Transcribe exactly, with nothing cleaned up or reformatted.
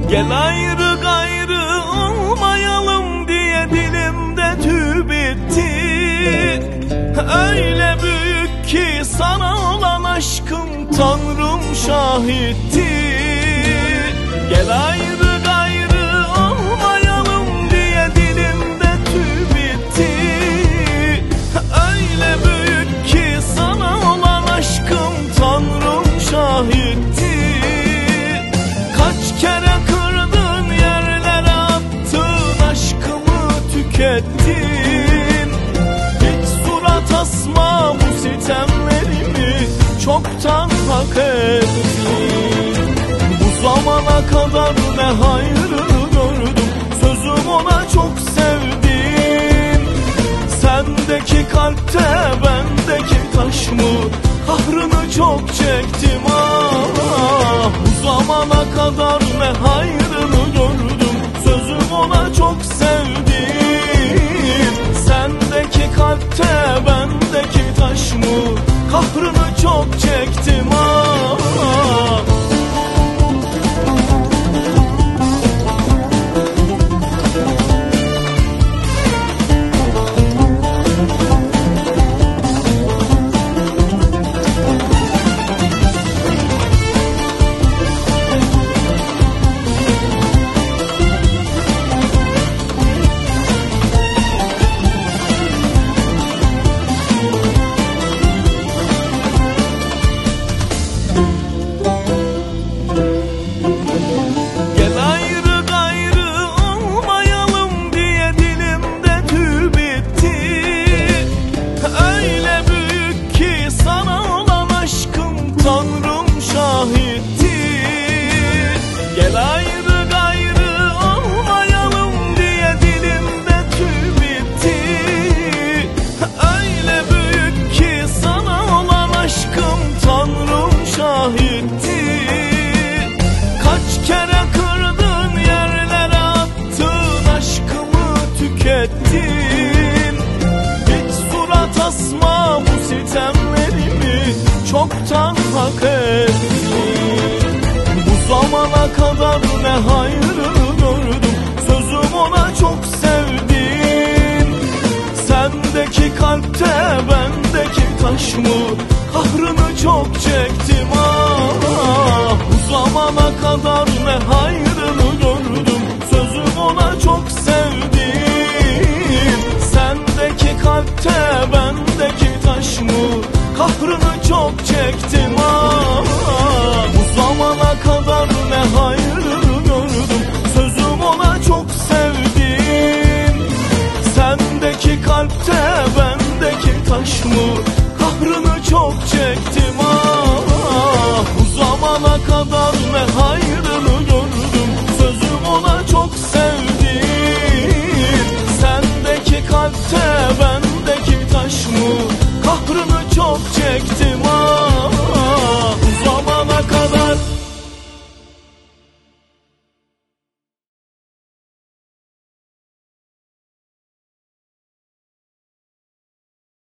Gel ayrı gayrı olmayalım diye dilimde tüy bitti. Öyle büyük ki sana olan aşkım Tanrım şahitti. Gel ayrı gayrı olmayalım diye dilimde tüy bitti. Öyle büyük ki sana olan aşkım Tanrım şahitti. Kaç kere kırdın yerlere attın aşkımı tükettin. Hiç surat asma bu sitemlerimi çoktan hak ettin. Bu zamana kadar ne hayrını gördüm, sözüm ona çok sevdim. Sendeki kalpte bendeki taş mı, kahrını çok çektim ah. Bu zamana kadar ne hayrını gördüm, sözüm ona çok sevdim. Sendeki kalpte bendeki taş mı, kahrını çok çektim ah. Tanrım şahitti. Gel ayrı gayrı olmayalım diye dilimde tüy bitti. Öyle büyük ki sana olan aşkım Tanrım şahitti. Kaç kere kırdın yerlere attın aşkımı tükettin. Hiç surat asma bu sitemlerimi çoktan hak ettin. Bu zamana kadar ne hayrını gördüm, sözüm ona çok sevdim. Sendeki kalpte bendeki taş mı, kahrını çok çektim ah. Bu zamana kadar ne hayrını gördüm, sözüm ona çok sevdim. Sendeki kalpte bendeki taş mı, kahrını çok çektim ah. Bu zamana kadar ne hayrını gördüm, sözüm ona çok sevdim. Sendeki kalpte bendeki taş mı, kahrını çok çektim ah. Bu zamana kadar ne hayrını gördüm, sözüm ona çok sevdim. Sendeki kalpte bendeki taş mı, kahrını çok çektim.